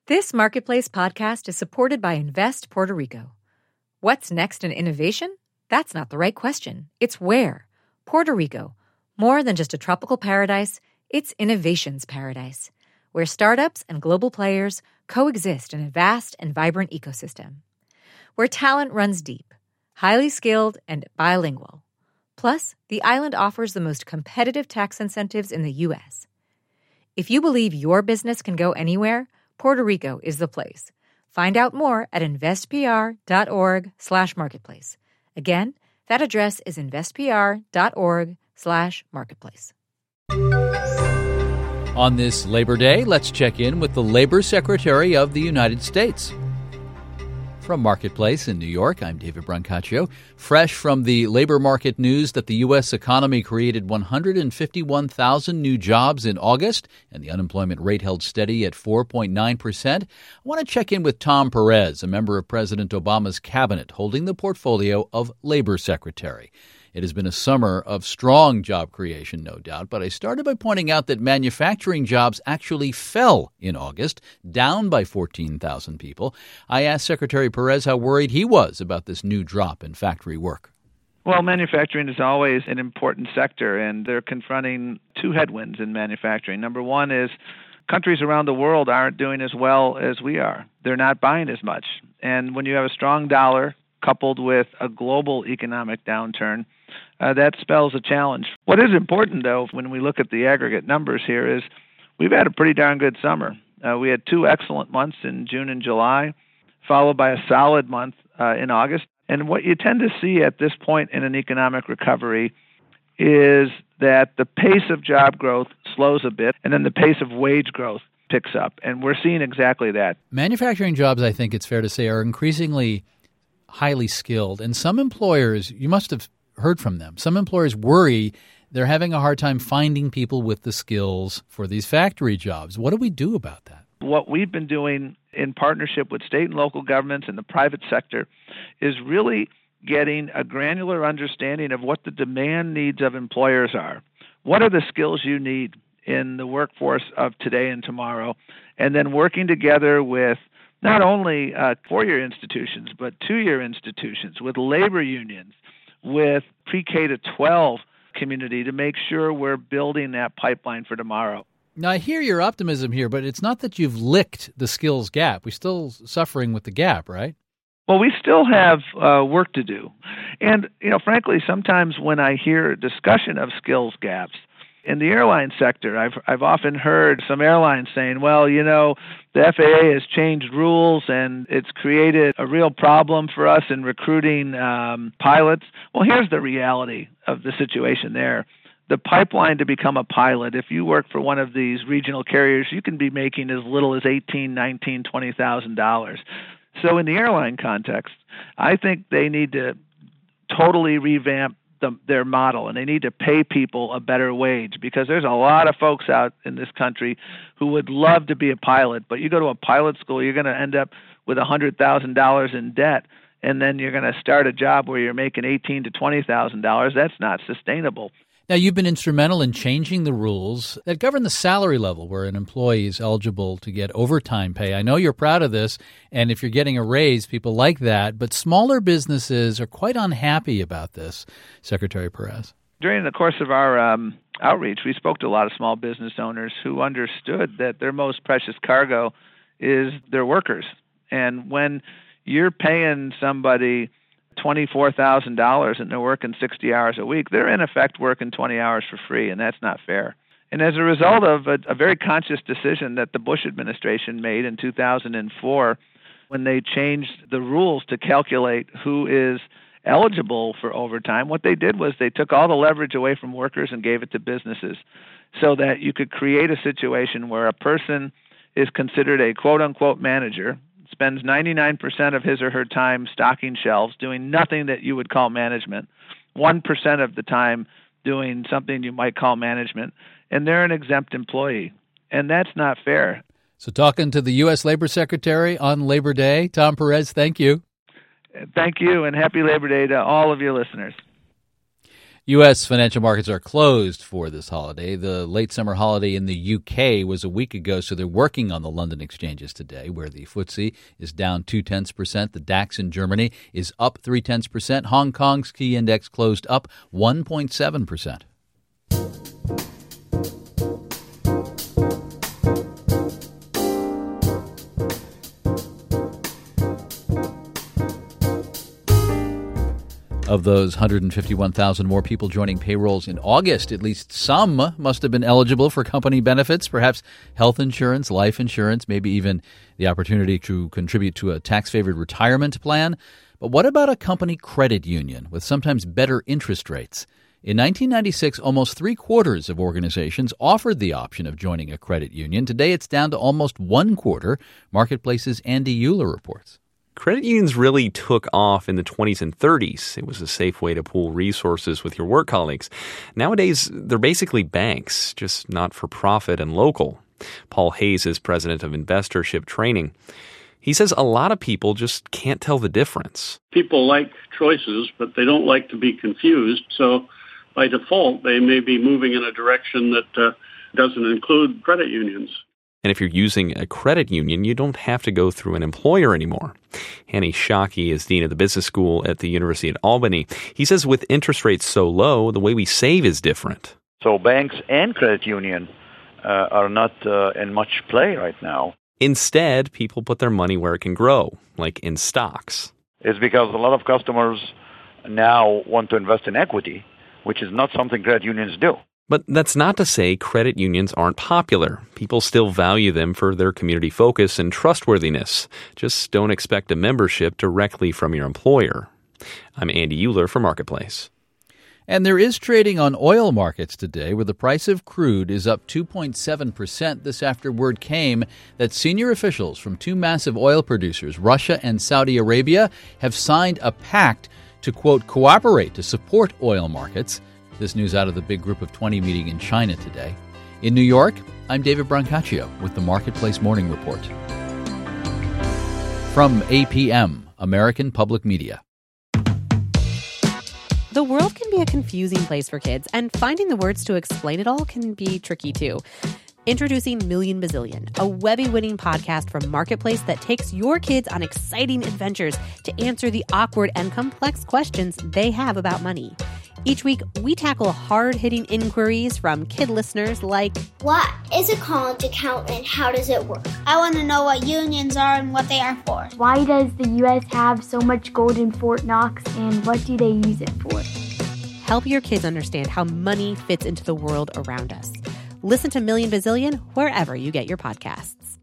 This Marketplace podcast is supported by Invest Puerto Rico. What's next in innovation? That's not the right question. It's where. Puerto Rico. More than just a tropical paradise, it's innovation's paradise, where startups and global players coexist in a vast and vibrant ecosystem. Where talent runs deep, highly skilled, and bilingual. Plus, the island offers the most competitive tax incentives in the U.S. If you believe your business can go anywhere, Puerto Rico is the place. Find out more at investpr.org/marketplace. Again, that address is investpr.org/marketplace. On this Labor Day, let's check in with the Labor Secretary of the United States. From Marketplace in New York, I'm David Brancaccio. Fresh from the labor market news that the U.S. economy created 151,000 new jobs in August, and the unemployment rate held steady at 4.9%. I want to check in with Tom Perez, a member of President Obama's cabinet, holding the portfolio of Labor Secretary. It has been a summer of strong job creation, no doubt, but I started by pointing out that manufacturing jobs actually fell in August, down by 14,000 people. I asked Secretary Perez how worried he was about this new drop in factory work. Well, manufacturing is always an important sector, and they're confronting two headwinds in manufacturing. Number one is countries around the world aren't doing as well as we are. They're not buying as much. And when you have a strong dollar coupled with a global economic downturn, that spells a challenge. What is important, though, when we look at the aggregate numbers here is we've had a pretty darn good summer. We had two excellent months in June and July, followed by a solid month in August. And what you tend to see at this point in an economic recovery is that the pace of job growth slows a bit, and then the pace of wage growth picks up. And we're seeing exactly that. Manufacturing jobs, I think it's fair to say, are increasingly highly skilled. And some employers, you must have heard from them, some employers worry they're having a hard time finding people with the skills for these factory jobs. What do we do about that? What we've been doing in partnership with state and local governments and the private sector is really getting a granular understanding of what the demand needs of employers are. What are the skills you need in the workforce of today and tomorrow? And then working together with not only four-year institutions, but two-year institutions, with labor unions, with pre-K to 12 community to make sure we're building that pipeline for tomorrow. Now, I hear your optimism here, but it's not that you've licked the skills gap. We're still suffering with the gap, right? Well, we still have work to do. And, frankly, sometimes when I hear discussion of skills gaps, in the airline sector, I've often heard some airlines saying, well, the FAA has changed rules and it's created a real problem for us in recruiting pilots. Well, here's the reality of the situation there. The pipeline to become a pilot, if you work for one of these regional carriers, you can be making as little as $18,000, $19,000, $20,000. So in the airline context, I think they need to totally revamp their model, and they need to pay people a better wage, because there's a lot of folks out in this country who would love to be a pilot, but you go to a pilot school, you're going to end up with $100,000 in debt, and then you're going to start a job where you're making $18,000 to $20,000. That's not sustainable. Now, you've been instrumental in changing the rules that govern the salary level where an employee is eligible to get overtime pay. I know you're proud of this, and if you're getting a raise, people like that, but smaller businesses are quite unhappy about this, Secretary Perez. During the course of our outreach, we spoke to a lot of small business owners who understood that their most precious cargo is their workers. And when you're paying somebody $24,000 and they're working 60 hours a week, they're in effect working 20 hours for free, and that's not fair. And as a result of a very conscious decision that the Bush administration made in 2004, when they changed the rules to calculate who is eligible for overtime, what they did was they took all the leverage away from workers and gave it to businesses, so that you could create a situation where a person is considered a quote-unquote manager, spends 99% of his or her time stocking shelves, doing nothing that you would call management, 1% of the time doing something you might call management, and they're an exempt employee. And that's not fair. So talking to the U.S. Labor Secretary on Labor Day, Tom Perez, thank you. Thank you, and happy Labor Day to all of your listeners. U.S. financial markets are closed for this holiday. The late summer holiday in the U.K. was a week ago, so they're working on the London exchanges today, where the FTSE is down 0.2%. The DAX in Germany is up 0.3%. Hong Kong's key index closed up 1.7%. Of those 151,000 more people joining payrolls in August, at least some must have been eligible for company benefits, perhaps health insurance, life insurance, maybe even the opportunity to contribute to a tax-favored retirement plan. But what about a company credit union with sometimes better interest rates? In 1996, almost three-quarters of organizations offered the option of joining a credit union. Today, it's down to almost one quarter. Marketplace's Andy Euler reports. Credit unions really took off in the 20s and 30s. It was a safe way to pool resources with your work colleagues. Nowadays, they're basically banks, just not for profit and local. Paul Hayes is president of Investorship Training. He says a lot of people just can't tell the difference. People like choices, but they don't like to be confused. So by default, they may be moving in a direction that doesn't include credit unions. And if you're using a credit union, you don't have to go through an employer anymore. Hanny Shockey is dean of the business school at the University of Albany. He says with interest rates so low, the way we save is different. So banks and credit union are not in much play right now. Instead, people put their money where it can grow, like in stocks. It's because a lot of customers now want to invest in equity, which is not something credit unions do. But that's not to say credit unions aren't popular. People still value them for their community focus and trustworthiness. Just don't expect a membership directly from your employer. I'm Andy Euler for Marketplace. And there is trading on oil markets today where the price of crude is up 2.7%. This after word came that senior officials from two massive oil producers, Russia and Saudi Arabia, have signed a pact to, quote, cooperate to support oil markets. This news out of the Big Group of 20 meeting in China today. In New York, I'm David Brancaccio with the Marketplace Morning Report. From APM, American Public Media. The world can be a confusing place for kids, and finding the words to explain it all can be tricky too. Introducing Million Bazillion, a Webby-winning podcast from Marketplace that takes your kids on exciting adventures to answer the awkward and complex questions they have about money. Each week, we tackle hard-hitting inquiries from kid listeners like, what is a college account and how does it work? I want to know what unions are and what they are for. Why does the U.S. have so much gold in Fort Knox and what do they use it for? Help your kids understand how money fits into the world around us. Listen to Million Bazillion wherever you get your podcasts.